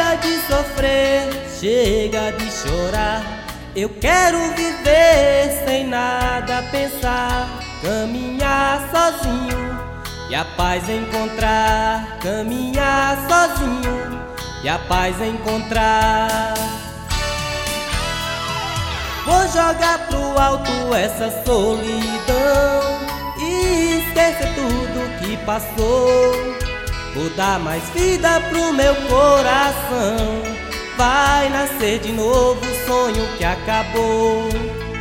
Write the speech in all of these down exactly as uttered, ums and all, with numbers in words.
Chega de sofrer, chega de chorar. Eu quero viver sem nada pensar, caminhar sozinho e a paz encontrar. Caminhar sozinho e a paz encontrar. Vou jogar pro alto essa solidão e esquecer tudo que passou. Vou dar mais vida pro meu coração. Vai nascer de novo o sonho que acabou.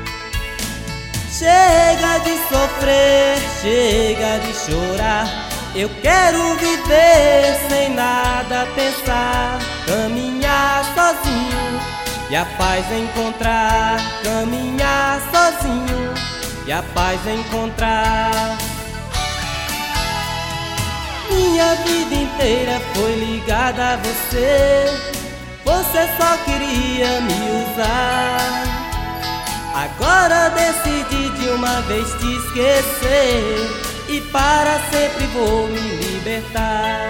Chega de sofrer, chega de chorar. Eu quero viver sem nada pensar, caminhar sozinho e a paz encontrar. Caminhar sozinho e a paz encontrar. Minha vida inteira foi ligada a você. Você só queria me usar. Agora decidi de uma vez te esquecer e para sempre vou me libertar.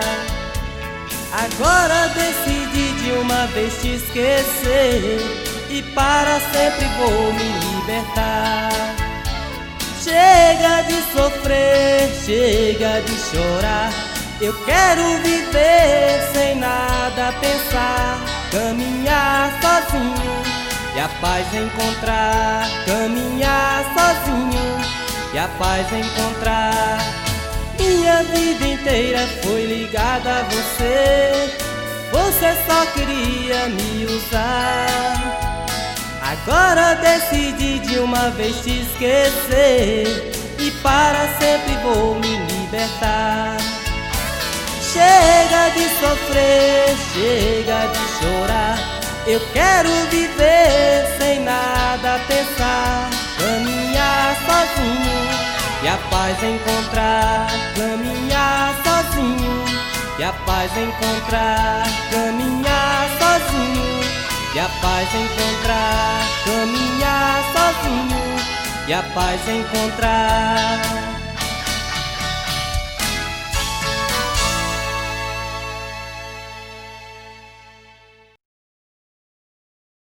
Agora decidi de uma vez te esquecer e para sempre vou me libertar. Chega de sofrer, chega de chorar. Eu quero viver sem nada pensar, caminhar sozinho e a paz encontrar. Caminhar sozinho e a paz encontrar. Minha vida inteira foi ligada a você. Você só queria me usar. Agora decidi de uma vez te esquecer e para sempre vou me libertar. Chega de sofrer, chega de chorar. Eu quero viver sem nada pensar, caminhar sozinho e a paz encontrar. Caminhar sozinho e a paz encontrar. Caminhar sozinho e a paz encontrar. Caminhar sozinho e a paz encontrar.